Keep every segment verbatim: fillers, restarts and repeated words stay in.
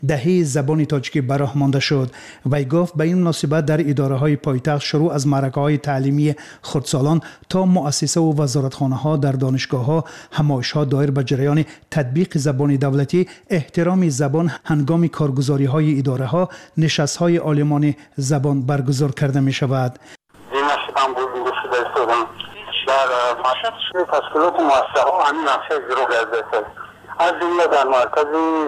دهه زبان تاجیکی براه مانده شد. وی گفت به این مناسبت در اداره های پایتخت شروع از معرکه های تعلیمی خردسالان تا مؤسسه و وزارتخانه ها در دانشگاه ها همایش ها دایر به جریان تطبیق زبان دولتی، احترام زبان هنگام کارگزاری های اداره ها، نشست های عالمان زبان برگزار کرده می شود. در تشکیلات مؤسسه ها همین نقشه اجرا گردید. از جمله در مرکز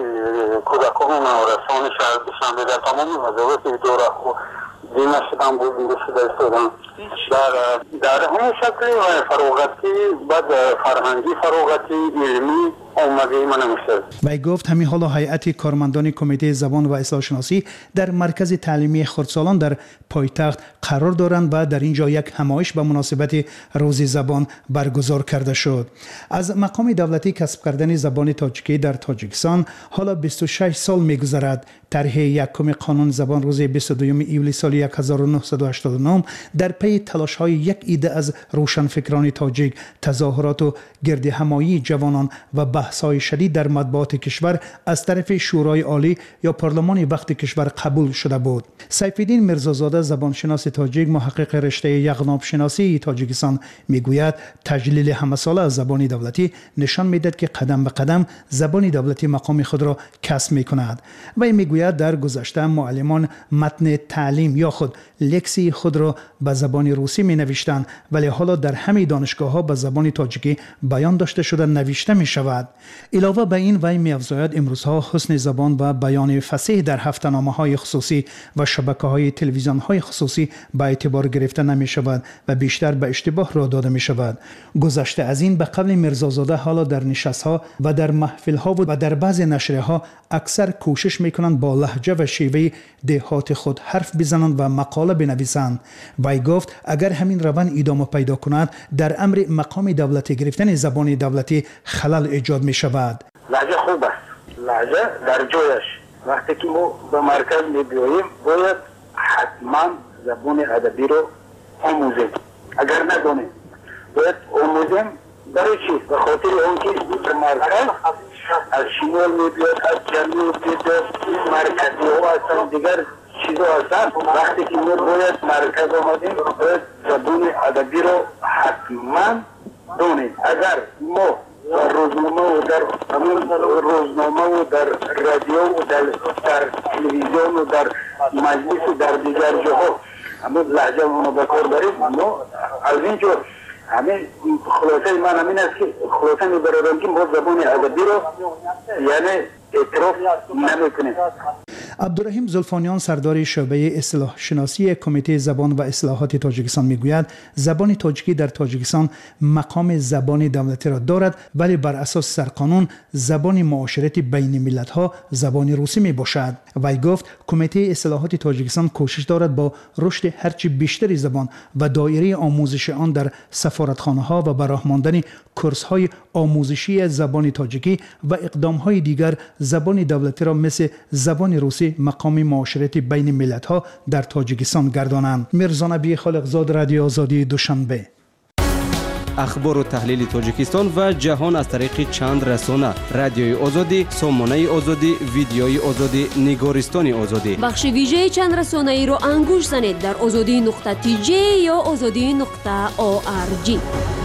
کودکان و نورسان شهر دوشنبه در تمام وظایف اداره و دیمه شدن بودنده شده استادم. در در همه شکلی و فراغتی بعد فرهنگی فراغتی علمی آمده من نمیشه. وی گفت همین حالا هیئت کارمندان کمیته زبان و اصلاح شناسی در مرکز تعلیمی خردسالان در پایتخت قرار دارند و در اینجا یک همایش به مناسبت روز زبان برگزار کرده شد. از مقام دولتی کسب کردن زبان تاجیکی در تاجیکستان حالا بیست و شش سال می‌گذرد. طرح یکم قانون زبان روز بیست و دوم ایولی سال هزار و نهصد و هشتاد و نه در پی تلاش‌های یک عده از روشنفکران تاجیک، تظاهرات و گرد همایی جوانان و بحث‌های شدید در مطبوعات کشور از طرف شورای عالی یا پارلمان وقت کشور قبول شده بود. سیفالدین میرزازاده زبانشناس تاجیک، محقق رشته یغناب شناسی تاجیکستان میگوید تجلیل همه ساله از زبان دولتی نشان میدهد که قدم به قدم زبان دولتی مقام خود را کسب میکند. و میگوید در گذشته معلمان متن تعلیم یا خود لکسی خود را به زبان روسی می نوشتند، ولی حالا در همه دانشگاه ها به زبان تاجیکی بیان داشته شده نوشته می شود. علاوه بر این وی می افزاید امروزها حسن زبان و بیان فصیح در هفته‌نامه های خصوصی و شبکه های تلویزیون های خصوصی به اعتبار گرفته نمی شود و بیشتر به اشتباه را داده می شود. گذشته از این به قول میرزازاده حالا در نشست ها و در محفل ها و در بعضی نشریه ها اکثر کوشش می کنند با لهجه و شیوه دهات خود حرف بزنند و مقاله بنویسند. وی گفت اگر همین روند ادامه پیدا کند در امر مقام دولتی گرفتن زبان دولتی خلل ایجاد می شود. لهجه خوب است، لهجه در جایش. وقتی که ما به مرکز می بیاییم باید حتما زبان ادبی رو آموزیم. اگر ندانیم باید آموزیم. برای چی؟ به خاطر اونکه در مرکز از شمال می بیاد، از جنوب می بیاد، مرکزی ها هستن، دیگر چیزا هستن. وقتی که ما باید مرکز آمدیم باید زبان ادبی رو حتما دونیم. اگر ما در روزنامه و در همون روزنامه و در رادیو و در, در تلویزیون و در مجلس و در دیگر جاها همون لهجه ما بکار داریم، ما از اینجور همین خلاصه من همین است که خلاصه میبرم که ما زبان ادبی رو یعنی اعتراف نمیکنیم. عبدالرحیم زلفانیان سردار شعبه اصلاح شناسی کمیته زبان و اصلاحات تاجیکستان میگوید زبان تاجیکی در تاجیکستان مقام زبان دولتی را دارد، ولی بر اساس سرقانون زبان معاشرتی بین ملت ها زبان روسی می باشد. وی گفت کمیته اصلاحات تاجیکستان کوشش دارد با رشد هرچی بیشتری زبان و دایره آموزش آن در سفارتخانه ها و به راه ماندن کورس های آموزشی زبان تاجیکی و اقدام های دیگر زبان دولتی را مثل زبان روسی مقام معاشرتی بین ملت ها در تاجیکستان گردانند. میرزا نبی خالقزاد، رادیو آزادی، دوشنبه. اخبار و تحلیل تاجیکستان و جهان از طریق چند رسانه: رادیوی آزادی، سامانه آزادی، ویدیوی آزادی، نگارستان آزادی. بخش ویژه چند رسانه ای را انگوش زنید در آزادی نقطه تی جی یا آزادی نقطه او آر جی.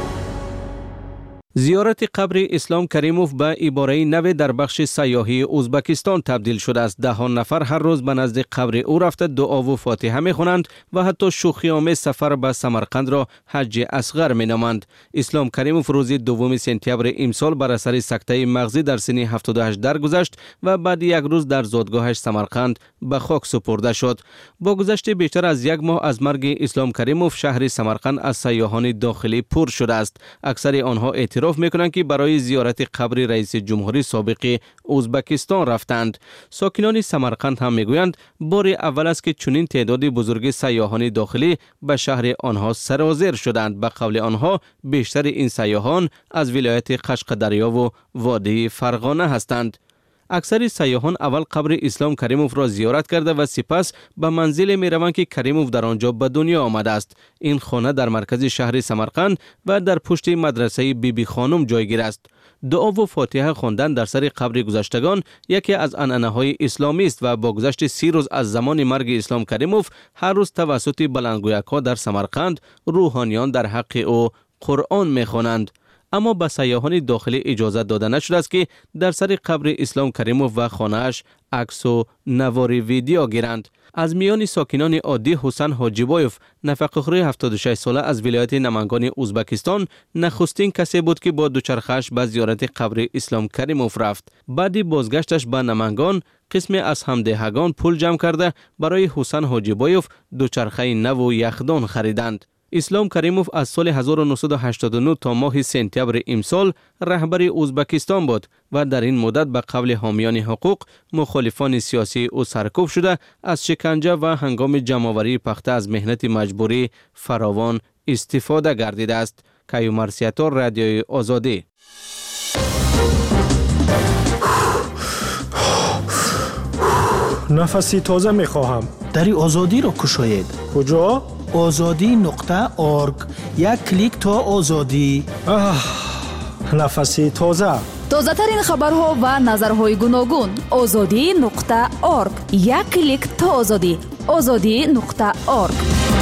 زیارت قبر اسلام کریموف به عباره نو در بخش سیاحی ازبکستان تبدیل شده است. دهان نفر هر روز به نزد قبر او رفته دعا و فاتحه می‌خوانند و حتی شوخی آمیز سفر به سمرقند را حج اصغر می‌نامند. اسلام کریموف روز دوم سپتامبر امسال بر اثر سکته مغزی در سن هفتاد و هشت درگذشت و بعد یک روز در زادگاهش سمرقند به خاک سپرده شد. با گذشت بیشتر از یک ماه از مرگ اسلام کریموف شهر سمرقند از سیاحان داخلی پر شده است. اکثر آنها اعتراف میکنند که برای زیارت قبر رئیس جمهوری سابق ازبکستان رفتند. ساکنان سمرقند هم میگویند بار اول است که چنین تعداد بزرگ سیاحان داخلی به شهر آنها سرازیر شدند. به قول آنها بیشتر این سیاحان از ولایت قشقدریا و وادی فرغانه هستند. اکثر سیاحان اول قبر اسلام کریموف را زیارت کرده و سپس به منزل می روند که کریموف در آنجا به دنیا آمده است. این خانه در مرکز شهر سمرقند و در پشت مدرسه بی بی خانم جایگیر است. دعا و فاتحه خواندن در سر قبر گذشتگان یکی از عنعنه‌های اسلامی است و با گذشت سی روز از زمان مرگ اسلام کریموف هر روز توسط بلندگویک‌ها در سمرقند روحانیان در حق او قرآن می‌خوانند. اما به سیاحان داخلی اجازه داده نشده است که در سر قبر اسلام کریموف و خانه‌اش عکس و نوار ویدیو گیرند. از میان ساکنان عادی حسین حاجیبایف، نفقه‌خوار هفتاد و شش ساله از ولایت نمنگان ازبکستان، نخستین کسی بود که با دوچرخه‌اش به زیارت قبر اسلام کریموف رفت. بعد بازگشتش به نمنگان، قسم از همدهگان پول جمع کرده برای حسین حاجیبایف دوچرخه نو و یخدان خریدند. اسلام کریموف از سال هزار و نهصد و هشتاد و نه تا ماه سپتامبر امسال رهبر ازبکستان بود و در این مدت به قول حامیان حقوق مخالفان سیاسی او سرکوب شده از شکنجه و هنگام جمع‌آوری پخته از مهنت مجبوری فراوان استفاده گردیده است. کیومر سیاتور، رادیوی آزادی. نفسی تازه میخواهم. دری آزادی را کشاید. کجا؟ آزادی نقطه ارگ. یک کلیک تا آزادی. آه، نفسی تازه. تازه ترین خبرها و نظرهای گوناگون. آزادی نقطه ارگ. یک کلیک تا آزادی. آزادی نقطه ارگ.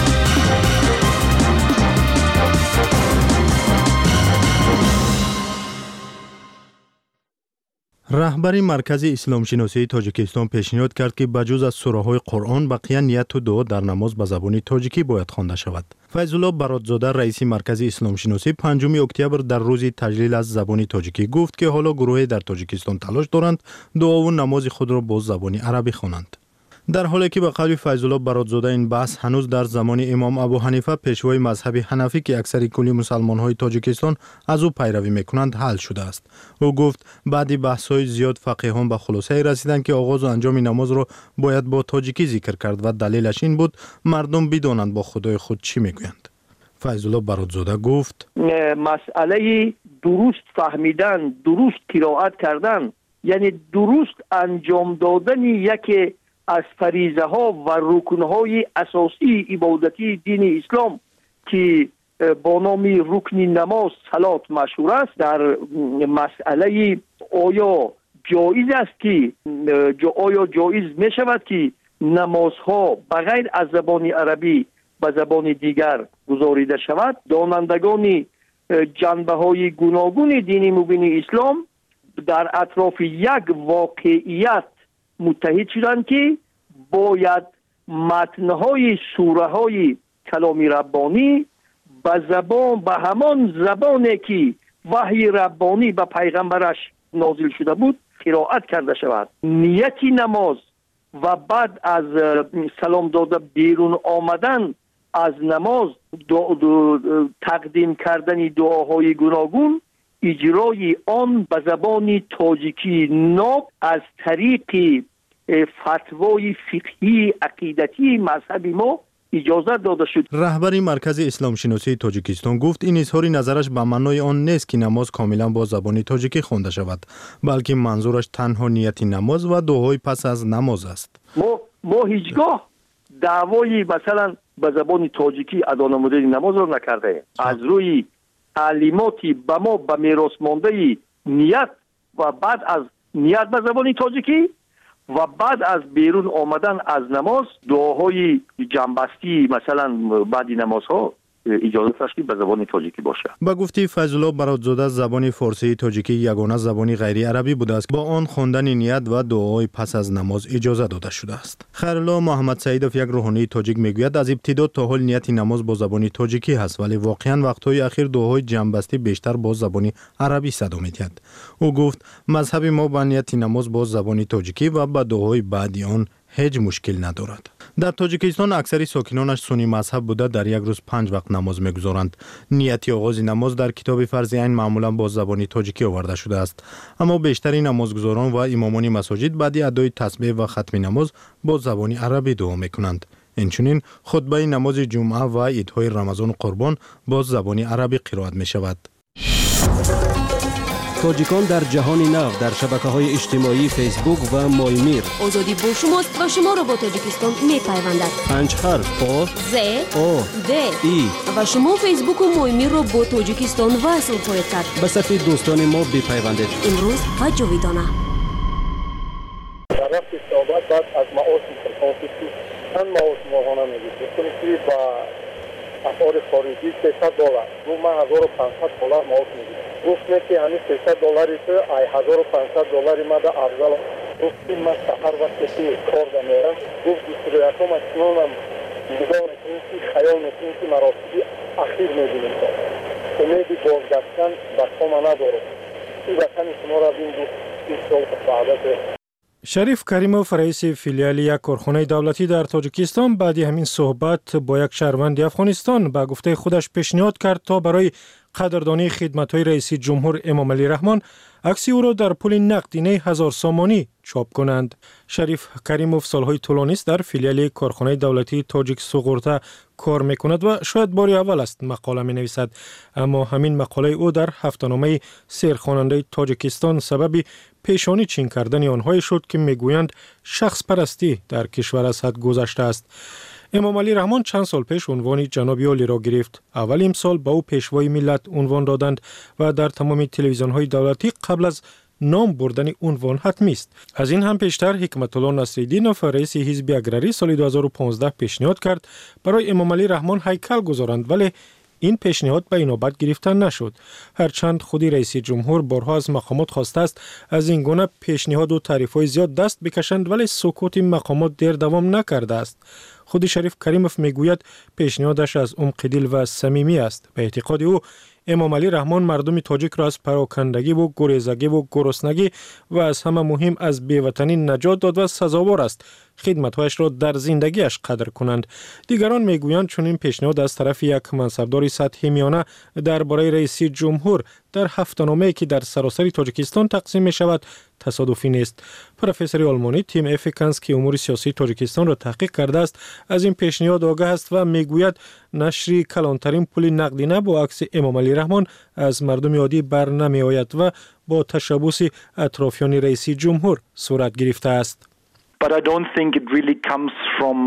رهبر مرکز اسلام شناسی تاجیکستان پیشنهاد کرد که بجز از سوره‌های قرآن بقیه نیت و دعا در نماز به زبان تاجیکی باید خوانده شود. فیض الله برادزاده رئیس مرکز اسلام شناسی پنجم اکتبر در روز تجلیل از زبان تاجیکی گفت که حالا گروهی در تاجیکستان تلاش دارند دعا و نماز خود را با زبان عربی خوانند. در حالی که به قول فیض الله برادزاده این بحث هنوز در زمان امام ابو حنیفه پیشوای مذهب حنفی که اکثر کلی مسلمان‌های تاجیکستان از او پیروی می‌کنند حل شده است. او گفت بعد بحث‌های زیاد فقیهان به خلاصه رسیدند که آغاز و انجام نماز را باید با تاجیکی ذکر کرد و دلیلش این بود مردم بدانند با خدای خود چی میگویند. فیض الله برادزاده گفت مسئله درست فهمیدن، درست قرائت کردن، یعنی درست انجام دادن یک از فریضه ها و رکن های اساسی عبادتی دین اسلام که با نام رکن نماز صلات مشهور است، در مسئله آیا جایز است که آیا جایز می شود که نمازها بغیر از زبان عربی به زبان دیگر گزاریده شود؟ دانندگان جنبه های گوناگون دین مبین اسلام در اطراف یک واقعیت متحد شدند که باید متنهای سوره های کلام ربانی به زبان به همان زبانی که وحی ربانی به پیغمبرش نازل شده بود قرائت کرده شود. نیتی نماز و بعد از سلام داده بیرون آمدن از نماز دو دو تقدیم کردن دعاهای گوناگون، اجرای آن به زبان تاجیکی ناب از طریق فتوای فقهی عقیدتی مذهبی ما اجازه داده شد. رهبر مرکز اسلام شناسی تاجیکستان گفت این اظهار نظرش به معنای آن نیست که نماز کاملا با زبان تاجیکی خوانده شود، بلکه منظورش تنها نیت نماز و دعای پس از نماز است. ما ما هیچگاه دعوای مثلا به زبان تاجیکی ادا نمودن نماز را نکرده. از روی تعلیماتی به ما به میراث مانده نیت و بعد از نیت به زبان تاجیکی و بعد از بیرون آمدن از نماز دعاهای جنبستی مثلا بعد نمازها اجازه داشت به زبان تاجیکی باشه. با گفته فیض الله برادزاده زبان فارسی تاجیکی یگانه زبانی غیر عربی بوده است، با آن خواندن نیت و دعای پس از نماز اجازه داده شده است. خیرالله محمد سعیدов یک روحانی تاجیک میگوید از ابتدا تا حال نیت نماز با زبان تاجیکی هست، ولی واقعا وقتهای اخیر دعاهای جنبستی بیشتر با زبان عربی صدا میدهد. او گفت مذهب ما با نیت نماز با زبان تاجیکی و با دعای بعدی آن هیچ مشکل ندارد. در تاجیکستان اکثری ساکنانش سنی مذهب بوده در یک روز پنج وقت نماز میگذارند. نیت آغاز نماز در کتاب فرض عین معمولا با زبان تاجیکی آورده شده است، اما بیشتری نمازگزاران و امامان مساجد بعد ادای تسبیح و ختم نماز با زبان عربی دعا میکنند. اینچنین خطبه نماز جمعه و عیدهای رمضان و قربان با زبان عربی قرائت می شود. تاجیکان در جهان نو در شبکه‌های اجتماعی فیسبوک و مایمیر. آزادی با شماست و شما را با تاجیکستان می‌پیوندد. پنج حرف آ ز او د ای و شما فیسبوک و مایمیر را با تاجیکستان وصل خواهید کرد. به صفحه دوستان ما بپیوندید. امروز و جاویدانه. در رفت صحبت بعد از معاش متفاوتی چند معاش ماهانه میگیرید. کنید که با اسعار خارجی سیصد دلار رو من هزار و پانصد دلار معاش میگیرم. گفت که همین سیصد دلاری تو ای هزار و پانصد دلاری ما در افضل گفت که من سفر وقتی که کار دارم گفت دوستریت هم اکنونم نگاه میکنیم که خیال میکنیم که مراسمی اخیر میبینیم که امیدی بازگشتن بسا ما ندارم. این وطن شما را بین دوست این سال سعادت شریف کریموف رئیس فیلیال یک کارخانه دولتی در تاجیکستان بعد همین صحبت با یک شهروند افغانستان به گفته خودش پیشنهاد کرد تا برای قدردانی خدمت‌های رئیس جمهور امام علی رحمان عکس او را در پول نقدینه هزار سامانی چاپ کنند. شریف کریموف سالهای طولانی است در فیلیال کارخانه دولتی تاجیک سوغورتا کار میکند و شاید باری اول است مقاله می نویسد، اما همین مقاله او در هفته‌نامه سیرخواننده تاجیکستان سبب پیشانی چین کردن آنهایی شد که میگویند شخص پرستی در کشور از حد گذشته است. امام علی رحمان چند سال پیش عنوان جناب عالی را گرفت. اول امسال با او پیشوای ملت عنوان دادند و در تمام تلویزیون‌های دولتی قبل از نام بردن عنوان حتمی است. از این هم پیشتر حکمت الله نصرالدینوف رئیس حزب اگراری سال دو هزار و پانزده پیشنهاد کرد برای امام علی رحمان هیکل گذارند، ولی این پیشنهاد به اینابت گرفته نشد. هرچند خودی رئیس جمهور بارها از مقامات خواسته است از این گونه پیشنهاد و تعریف‌های زیاد دست بکشند، ولی سکوت مقامات دیر دوام نکرده است. خود شریف کریموف میگوید پیشنهادش از عمق دل و صمیمی است. به اعتقاد او امام علی رحمان مردم تاجیک را از پراکندگی و گریزگی و گرسنگی و از همه مهم از بی‌وطنی نجات داد و سزاوار است خدمت‌هایش را در زندگیش قدر کنند. دیگران میگویند چون این پیشنهاد از طرف یک منصبدار سطحی میانه درباره رئیس جمهور در هفته‌نامه‌ای که در سراسر تاجیکستان تقسیم می شود تصادفی نیست. پروفسور آلمانی تیم افیکانس که امور سیاسی تاجیکستان را تحقیق کرده است از این پیشنهاد آگاه است و میگوید نشر کلانترین پول نقدینه با عکس امام علی رحمان از مردم عادی بر نمی آید و با تشبث اطرافیان رئیس جمهور صورت گرفته است. But I don't think it really comes from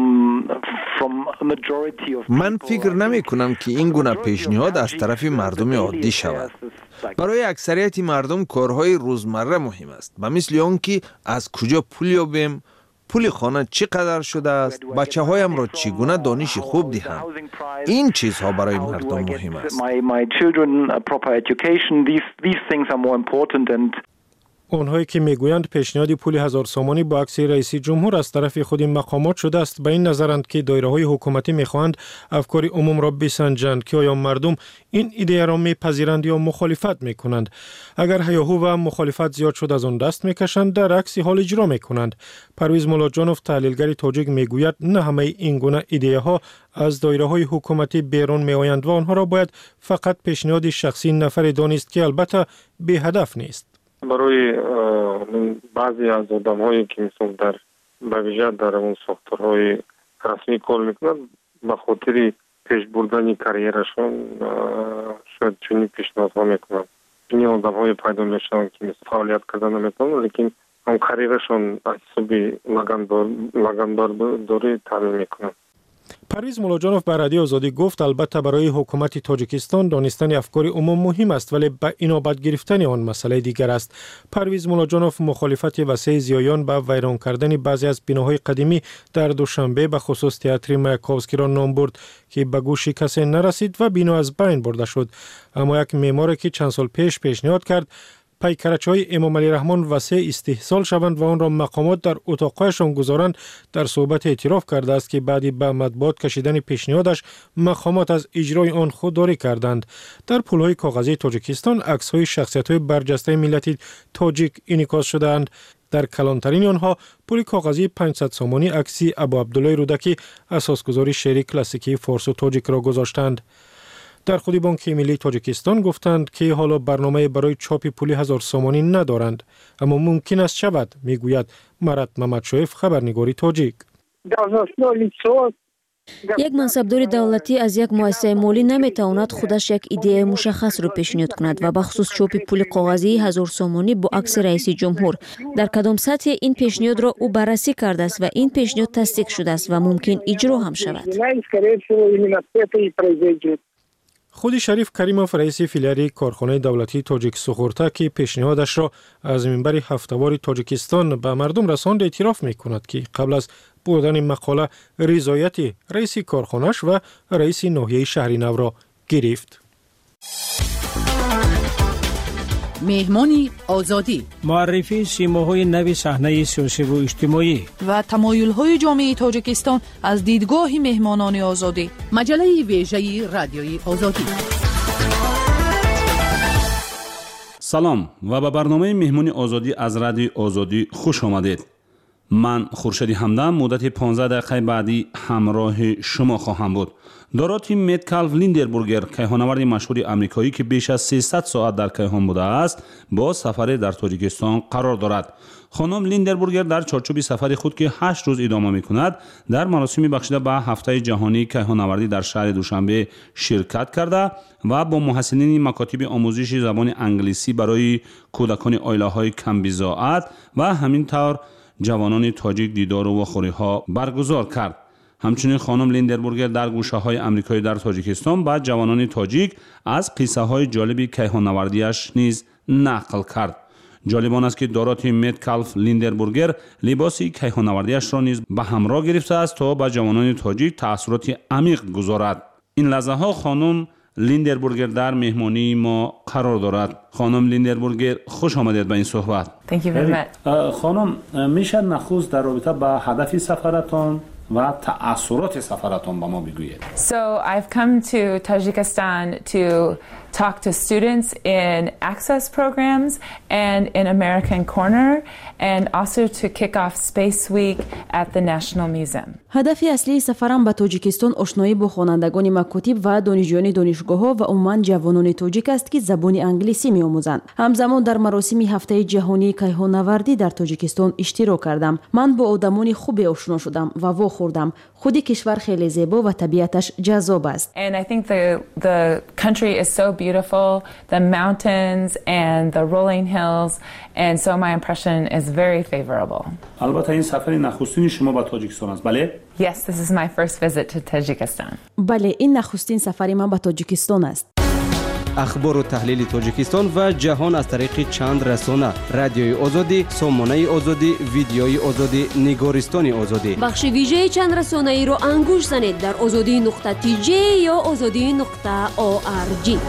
from a majority of من فکر نمی کنم که این گونه پیشنهاد از طرف مردم عادی شود. برای اکثریت مردم کارهای روزمره مهم است، و مثل آن که از کجا پول یابیم، پول خانه چقدر شده است، بچه هایم را چگونه دانش خوب دهم. این چیزها برای مردم مهم است. آنهایی که میگویند پیشنهاد پول هزار سامانی با عکس رئیس جمهور از طرف خود مقامات شده است به این نظرند که دایره‌های حکومتی میخواهند افکار عموم را بسنجند که آیا مردم این ایده را میپذیرند یا مخالفت میکنند. اگر هیاهو و مخالفت زیاد شد از آن دست میکشند، در عکس حال اجرا میکنند. پرویز مولاجانوف تحلیلگر تاجیک میگوید نه همه این گونه ایده ها از دایره‌های حکومتی بیرون میآیند و آنها را باید فقط پیشنهاد شخصی نفر دانست که البته بی هدف نیست. برای بعضی از آدم‌هایی که مثلا در بویژه در اون ساختارهای رسمی کار میکنند به خاطر پیش بردن کاریرشون شاید چنین پیشنهادها میکنند. این آدم‌های پیدا میشن که مثلا فعالیت کردن نمیتونن، لیکن اون کاریرشون از حساب لگنبرداری تعمین میکنند. پرویز مولاجانوف به رادیو آزادی گفت البته برای حکومت تاجیکستان دانستن افکار عموم مهم است، ولی به اینابت گرفتن آن مسئله دیگر است. پرویز مولاجانوف مخالفت وسیع زیایان به ویران کردن بعضی از بناهای قدیمی در دوشنبه به خصوص تئاتر مایاکوفسکی را نام برد که به گوش کسی نرسید و بنا از بین برده شد. اما یک معمار که چند سال پیش پیشنهاد کرد پیکرچهای امام علی رحمان وسیع استحصال شوند و آن را مقامات در اتاقایشان گذارند، در صحبت اعتراف کرده است که بعدی به مطبوعات کشیدن پیشنهادش مقامات از اجرای آن خودداری کردند. در پولهای کاغذی تاجیکستان عکس‌های شخصیت‌های برجسته ملت تاجیک انعکاس شده‌اند. در کلانترین آنها پول کاغذی پانصد سامانی عکسی ابو عبدالله رودکی اساسگذار شعر کلاسیکی فارس و تاجیک را گذاشتند. در خود بانک ملی تاجیکستان گفتند که حالا برنامه برای چاپ پول هزار سامانی ندارند، اما ممکن است شود، میگوید مراد محمدشایف خبرنگاری تاجیک. یک منصبدار دولتی از یک مؤسسه مالی نمیتواند خودش یک ایده مشخص رو پیشنهاد کند و بخصوص چاپ پول کاغذی هزار سومانی با عکس رئیس جمهور. در کدام سطح این پیشنهاد را او بررسی کرده است و این پیشنهاد تصدیق شده است و ممکن اجرا هم شود. خود شریف کریموف رئیس فیلیال کارخانه دولتی تاجیک سخورتا که پیشنهادش را از منبر هفته‌وار تاجیکستان به مردم رساند اعتراف می‌کند که قبل از بردن مقاله رضایت رئیس کارخانه‌اش و رئیس ناحیه شهری نو را گرفت. مهمانی آزادی، معرفی سیماهای نوی صحنه سیاسی و اجتماعی و تمایل‌های جامعه تاجیکستان از دیدگاه مهمانان آزادی. مجله ویژه رادیوی آزادی. سلام و به برنامه مهمانی آزادی از رادیوی آزادی خوش آمدید. من خورشید همدم مدت پانزده دقیقه بعدی همراه شما خواهم بود. دوراتی متکالف لیندربورگر کیهانورد مشهور آمریکایی که بیش از سیصد ساعت در کیهان بوده است با سفر در تاجیکستان قرار دارد. خانم لیندربورگر در چارچوب سفر خود که هشت روز ادامه می کند در مراسمی بخشیده به هفته جهانی کیهانوردی در شهر دوشنبه شرکت کرده و با محصلین مکاتب آموزش زبان انگلیسی برای کودکان عائله‌های کم بضاعت و همینطور جوانان تاجیک دیدار و خوری‌ها برگزار کرد. همچنین خانم لیندربورگر در گوشه‌های آمریکایی در تاجیکستان با جوانان تاجیک از قصه‌های جالب کیهانوردیش نیز نقل کرد. جالب آن است که دوراتی متکالف لیندربورگر لباسی کیهانوردیش را نیز به همراه گرفته است تا به جوانان تاجیک تأثیرات عمیق گذارد. این لحظه‌ها خانم لیندربورگر در مهمانی ما قرار دارد. خانم لیندربورگر خوش آمدید به این صحبت. Thank you very much. خانم میشه نخست در رابطه با هدف سفرتان و تأثیرات سفرتان با ما بگویید. So I've come to Tajikistan to talk to students in access programs and in American Corner and also to kick off Space Week at the National Museum. هدف اصلی سفرم به تاجیکستان آشنایی با خوانندگان مکاتب و دانشجویان دانشگاه‌ها و عموماً جوانان تاجیک است که زبان انگلیسی می‌آموزند. همزمان در مراسم هفته جهانی کیهانوردی در تاجیکستان اشتراک کردم. من با آدمان خوبی آشنا شدم و واخوردم. خود کشور خیلی زیبا و طبیعتش جذاب است. And I think the the country is so beautiful, the mountains and the rolling hills, and so my impression is very favorable. البته این سفر نخستین شما به تاجیکستان است، بله؟ Yes, this is my first visit to Tajikistan. بله، این نخستین سفر من به تاجیکستان است. اخبار و تحلیل تاجیکستان و جهان از طریق چند رسانه: رادیوی آزادی، سامانه آزادی، ویدیوی آزادی، نگارستان آزادی. بخش ویژه چند رسانه ای رو انگوش زنید در آزادی نقطه تی جی یا آزادی نقطه او آر جی.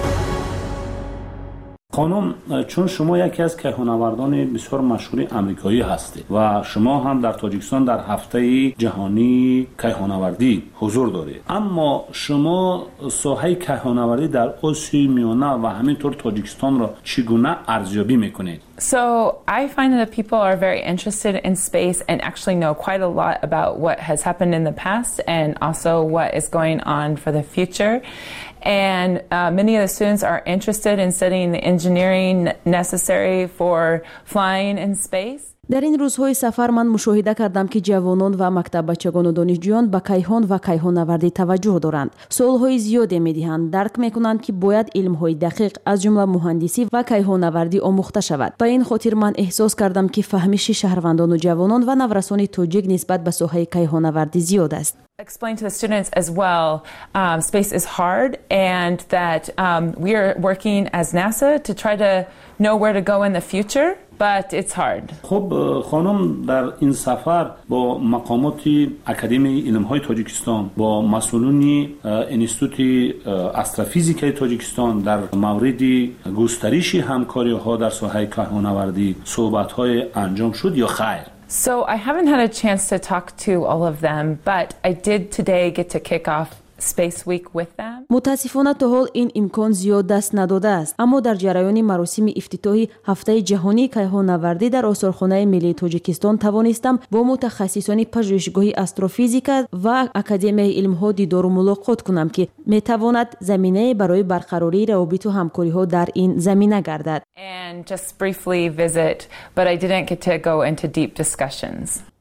خانم، چون شما یکی از کیهانوردان بسیار مشهور آمریکایی هستید و شما هم در تاجیکستان در هفته جهانی کیهانوردی حضور دارید، اما شما ساحه کیهانوردی در آسیای میانه و همینطور تاجیکستان را چگونه ارزیابی میکنید؟ So I find that people are very interested in space and actually know quite a lot about what has happened in the past and also what is going on for the future. And uh, many of the students are interested in studying the engineering necessary for flying in space. در این روزهای سفر من مشاهده کردم که جوانان و مکتب بچگان و دانشجویان به کیهان و کیهانوردی توجه دارند. سوالهای زیادی می‌دهند، درک می‌کنند که باید علم‌های دقیق از جمله مهندسی و کیهانوردی آموخته شود. به این خاطر من احساس کردم که فهمش شهروندان و جوانان و نورسان تاجیک نسبت به ساحه کیهانوردی زیاد است. Explain to the students as well, um, space is hard and that um, we are working as NASA to try to know where to go in the future, but it's hard. خب خانم، در این سفر با مقامات اکادمی علم‌های تاجیکستان، با مسئولین انستیتوت استروفیزیک تاجیکستان در مورد گسترش همکاری‌ها در ساحه کیهانوردی صحبت‌های انجام شد یا خیر؟ So I haven't had a chance to talk to all of them, but I did today get to kick off Space Week with them. متاسفانه تا حال این امکان زیاد دست نداده است، اما در جریان مراسم افتتاحی هفته جهانی کیهانوردی در آثارخانه ملی تاجیکستان توانستم با متخصصان پژوهشگاه استروفیزیک و اکادمی علم‌ها دیدار و ملاقات کنم که میتواند زمینه برای برقراری روابط و همکاری‌ها در این زمینه گردد. And just briefly visit, but I didn't get to go into deep discussions.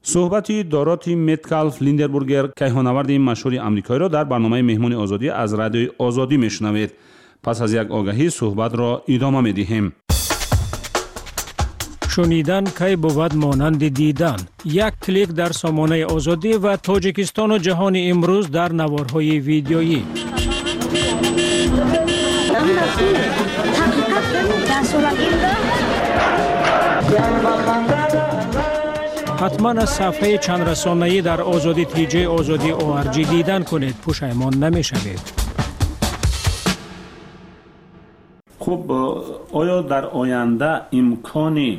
صحبتی دوراتی متکالف لیندربورگر کیهانورد مشهور آمریکایی را در برنامه مهمون آزادی از رادیوی آزادی میشنوید. پس از یک آگهی صحبت را ادامه میدهیم. شنیدن کی بود مانند دیدن. یک کلیک در سامانه آزادی و تاجیکستان و جهان امروز در نوارهای ویدیویی. حتما از صفحه چند رسانه‌ای در آزادی تی جی آزادی او آر جی دیدن کنید. پشیمان نمی‌شوید. خب آیا در آینده امکان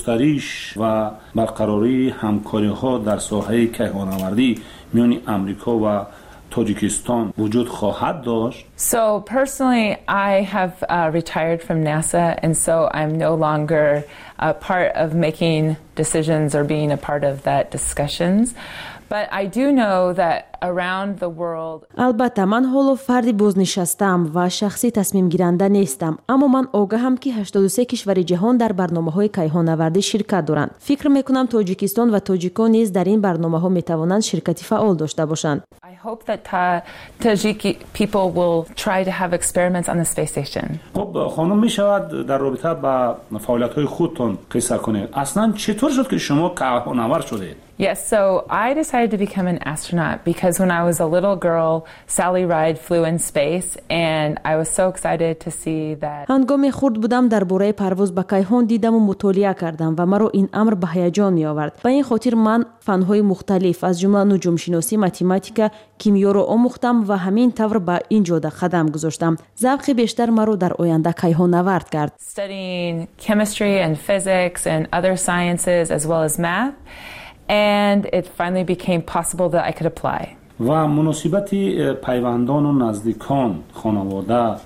گسترش و برقراری همکاری‌ها در ساحه کیهان‌آوردی میان آمریکا و تاجیکستان وجود خواهد داشت؟ So personally, I have uh, retired from NASA, and so I'm no longer a part of making decisions or being a part of that discussions. But I do know that around the world. البته من حالا فردی بازنشسته‌ام و شخصی تصمیم گیرنده نیستم، اما من آگاهم که هشتاد و سه کشور جهان در برنامه‌های کیهان‌آوردی شرکت دارند. فکر می‌کنم تاجیکستان و تاجیکان نیز در این برنامه‌ها می‌توانند شرکت فعال داشته باشند. I hope that ta- Tajiki people will try to have experiments on the space station. خب خانم می‌شود در رابطه با فعالیت‌های خودتان قصه کنید. اصلاً چطور شد که شما کیهان‌آور شدید؟ Yes, so I decided to become an astronaut because when I was a little girl, Sally Ride flew in space and I was so excited to see that. هنگامی خرد بودم درباره پرواز به کیهان دیدم و مطالعه کردم و مرا این امر به هیجان می آورد. به این خاطر من فن‌های مختلف از جمله نجوم شناسی، متماتیک، کیمیا را آموختم و همین طور به این جاده قدم گذاشتم. ذوق بیشتر مرا در آینده کیهان‌آورد کرد. Studying chemistry and physics and other sciences as well as math. And it finally became possible that I could apply. و مناسبت پیوندان و نزدیکان خانواده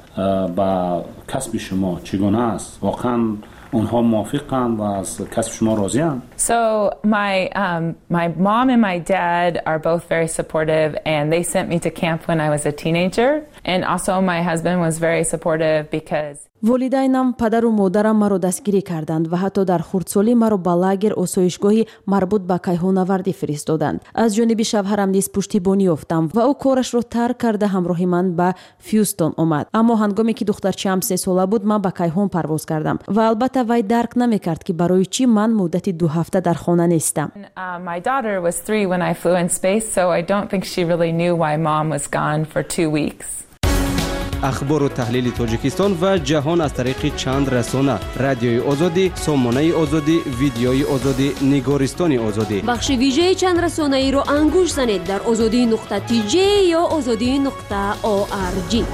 با کسب شما چگونه است؟ واقعا اونها موافقند و از کسب شما راضی‌اند؟ So my um, my mom and my dad are both very supportive and they sent me to camp when I was a teenager and also my husband was very supportive because والدینم پدر و مادرم مرا دستگیری کردند و حتی در خردسالی مرا به لاگر آسایشگاهی مربوط به کیهان‌آوردی فرستادند. از جانب شوهرم نیز پشتیبانی یافتم و او کارش را ترک کرده همراه من به فیوستون آمد. اما هنگامی که دخترچه‌ام سه ساله بود من به کیهان پرواز کردم و البته وی درک نمی‌کرد که برای چی من مدت دو هفته در خانه نیستم. My daughter was three when I flew in space, so I don't think she really knew why mom was gone for two weeks. اخبار و تحلیل تاجیکستان و جهان از طریق چند رسانه: رادیوی آزادی، سامانه آزادی، ویدیوی آزادی، نگارستان آزادی. بخش ویژه چند رسانه ای رو انگوش زنید در آزادی نقطه تی جی یا آزادی نقطه او آر جی.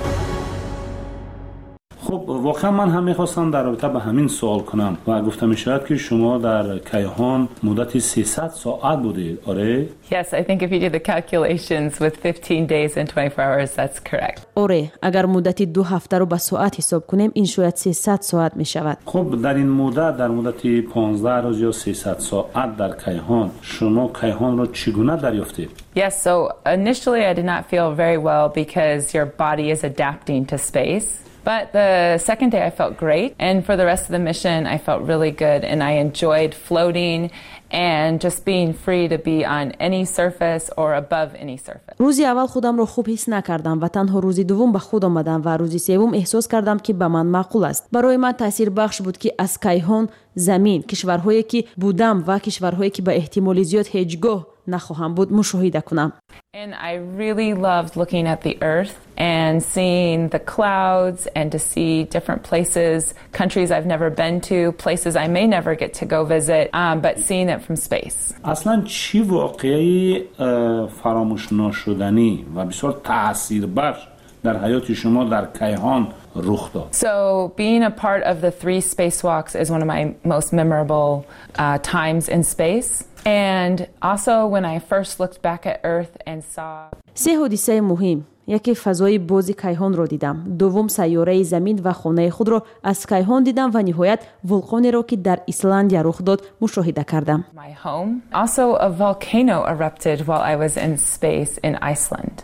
خب واقعا من هم میخواستم در رابطه به همین سوال کنم و گفتم میشود که شما در کیهان مدت سیصد ساعت بودید، آره؟ Yes, I think if you do the calculations with fifteen days and twenty-four hours, that's correct. آره، اگر مدت دو هفته رو به ساعت حساب کنیم این شاید سیصد ساعت می شود. خب در این مدت در مدت پانزده روز یا سیصد ساعت در کیهان شما کیهان رو چگونه دریافتید؟ Yes, so initially I did not feel very well because your body is adapting to space. But the second day I felt great, and for the rest of the mission I felt really good and I enjoyed floating and just being free to be on any surface or above any surface. روزی اول خودم رو خوب حس نکردم و تنها روزی دوم به خود آمدم و روزی سوم احساس کردم که به من معقول است. برای من تاثیر بخش بود که از کیهان، زمین، کشورهایی که بودم و کشورهایی که به احتمال زیاد هیچگاه نخواهم بود مشاهده کنم. And I really loved looking at the earth and seeing the clouds and to see different places, countries I've never been to, places I may never get to go visit, um, but seeing it from space. اصلا چی واقعی فراموش نشدنی و بسیار تاثیربخش در حیات شما در کیهان رخ داد؟ So being a part of the three spacewalks is one of my most memorable uh, times in space. And also when I first looked back at Earth and saw سه حادثه مهم: یکی فضای باز کیهان را دیدم، دوم سیاره زمین و خانه خود را از کیهان دیدم و نهایت ولکانی را که در ایسلند رخ داد مشاهده کردم. My home. Also a volcano erupted while I was in space in Iceland.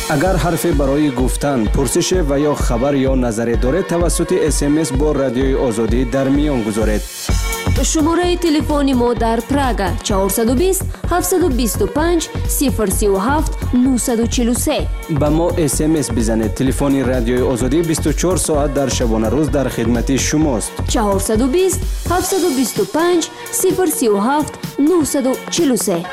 اگر حرفی برای گفتن، پرسش و یا خبر یا نظری دارید توسط اس ام اس با رادیوی آزادی در میان گذارید. شماره تلفن ما در پراگا چهارصد و بیست هفتصد و بیست و پنج صفر سه و هفت نهصد و چهل و سه. با ما اس ام اس بزنید. تلفن رادیوی آزادی بیست و چهار ساعت در شبانه روز در خدمت شماست. چهارصد و بیست هفتصد و بیست و پنج صفر سه و هفت نهصد و چهل و سه.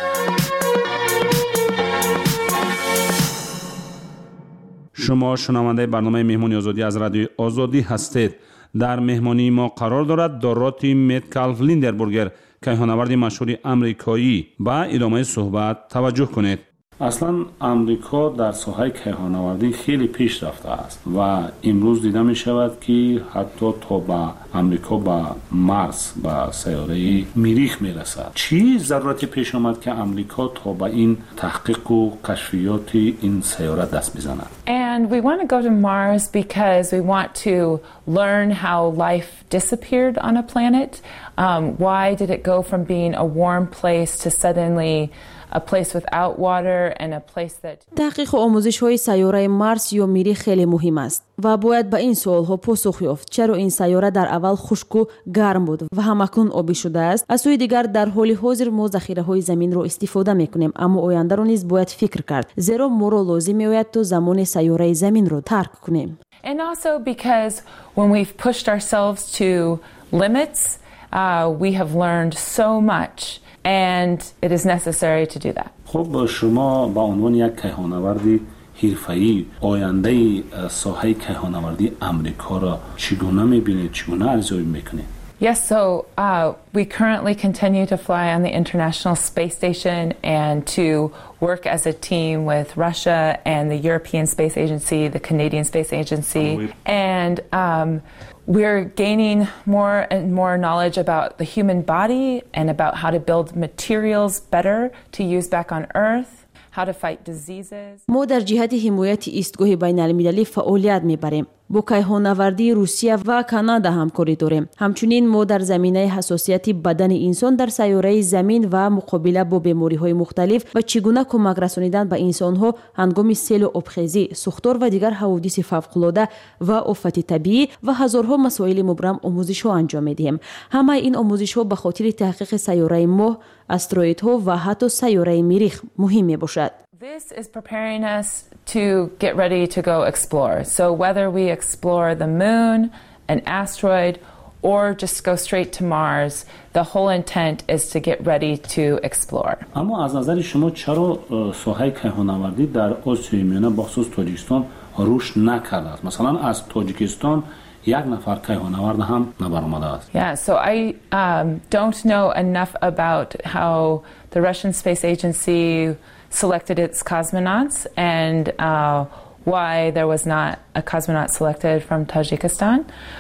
شما شنونده برنامه مهمانی آزادی از رادیوی آزادی هستید. در مهمانی ما قرار دارد دوراتی متکالف لیندربرگر کیهانورد مشهور امریکایی. با ادامه صحبت توجه کنید. اصلا امریکا در ساحه کیهانوردی خیلی پیش رفته است و امروز دیده می شود که حتی تا با امریکا با مارس با سیاره مریخ می رسد. چی ضرورتی پیش آمد که امریکا تا با این تحقیق و کشفیات این سیاره دست بزند؟ And we want to go to Mars because we want to learn how life disappeared on a planet. Um, why did it go from being a warm place to suddenly a place without water and a place that تحقیق و آموزش‌های سیاره مارس یا مریخ خیلی مهم است و باید به این سوال‌ها پاسخ یافت. چرا این سیاره در اول خشک و گرم بود و همکنون آبی شده است؟ از سوی دیگر در حال حاضر ما ذخیره‌های زمین را استفاده می‌کنیم، اما آینده را نیز باید فکر کرد، زیرا ما را لازم می‌آید تا زمان سیاره زمین را ترک کنیم. And also because when we've pushed ourselves to limits, uh, we have learned so much. And it is necessary to do that. خب شما با عنوان یک کیهانوردی حرفه‌ای آینده ساحه کیهانوردی امریکا را چگونه می‌بینید؟ چگونه ارزیابی می‌کنید؟ Yes, so uh, we currently continue to fly on the International Space Station and to work as a team with Russia and the European Space Agency, the Canadian Space Agency, and um, we're gaining more and more knowledge about the human body and about how to build materials better to use back on Earth, how to fight diseases. ما در جهت حمایت ایستگاه بین‌المللی فعالیت می‌بریم. با کیهانوردی روسیه و کانادا همکاری داریم. همچنین ما در زمینه حساسیت بدن انسان در سیاره زمین و مقابله با بیماری‌های مختلف و چگونه کمک رسانیدن به انسان‌ها هنگام سیل و آبخیزی، سوختار و دیگر حوادث فوق‌العاده و آفات طبیعی و هزارها مسائل مبرم آموزش‌ها انجام می‌دهیم. همه این آموزش‌ها به خاطر تحقیق سیاره ماه، استروئیدها و حتی سیاره مریخ مهم می‌باشد. This is preparing us to get ready to go explore. So whether we explore the moon, an asteroid, or just go straight to Mars, the whole intent is to get ready to explore. اما از نظر شما چرا ساحه کیهانوردی در آسیای میانه بخصوص تاجیکستان رشد نکرده است؟ مثلا از تاجیکستان یک نفر کیهانورد هم نبرآمده است. Yeah, so I um, don't know enough about how the Russian Space Agency selected its cosmonauts and uh, why there was not a cosmonaut selected from Tajikistan.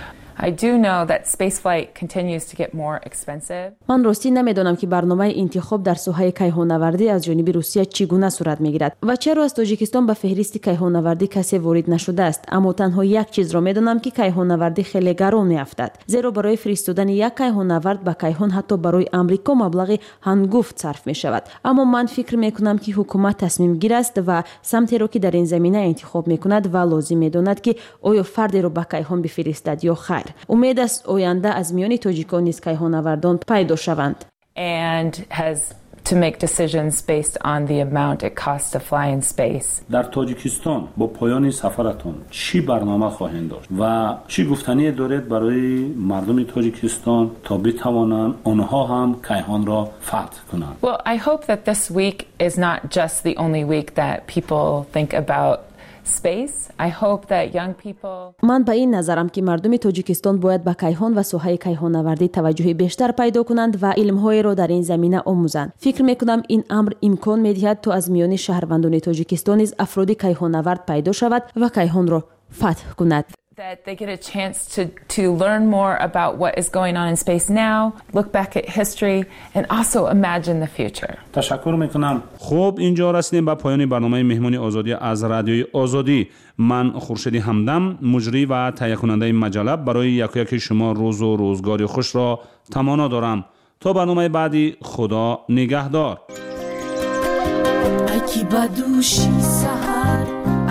I do know that spaceflight continues to get more expensive. من راستی نمیدونم که برنامه انتخاب در ساحه کیهانوردی از جانب روسیه چگونه صورت میگیرد و چرا از تاجیکستان به فهرست کیهانوردی کسی وارد نشده است، اما تنها یک چیز را میدونم که کیهانوردی خیلی گران میافتد، زیرا برای فرستادن یک کیهانورد به کیهان حتی برای امریکا مبلغ هنگفت صرف می شود. اما من فکر میکنم که حکومت تصمیم گیر است و سمتی را که در این زمینه انتخاب میکند و لازم میداند که آیا فردی را به کیهان بفرستد یا خیر. امید است آینده از میان تاجیکان نیز کیهانوردان پیدا شوند. And has to make decisions based on the amount it costs to fly in space. در تاجیکستان با پایان سفرتون چی برنامه خواهید داشت و چی گفتنی دارید برای مردم تاجیکستان تا بتوانند آنها هم کیهان را فتح کنند؟ Well, I hope that this week is not just the only week that people think about space. I hope that young people من به این نظرم که مردم تاجیکستان باید به کیهان و ساحه کیهانوردی توجه بیشتر پیدا کنند و علم‌های را در این زمینه آموزند. فکر می‌کنم این امر امکان می‌دهد تا از میان شهروندان تاجیکستان نیز افراد کیهانورد پیدا شود و کیهان را فتح کند. that they get a chance to to learn more about what is going on in space now, look back at history and also imagine the future. تشکر میکنم. خب اینجا رسیدیم به پایان برنامه مهمانی آزادی از رادیوی آزادی. من خورشید همدم، مجری و تهیه کننده مجله، برای یک یک شما روز و روزگاری خوش را تمنا دارم. تا برنامه بعدی، خدا نگهدار. اکی بدوشی سحر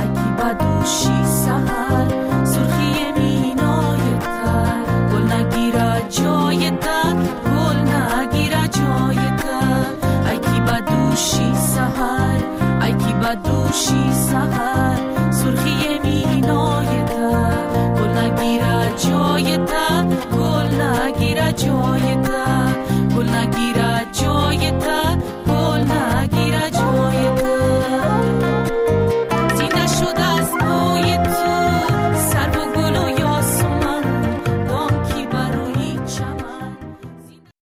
خاموشی سحر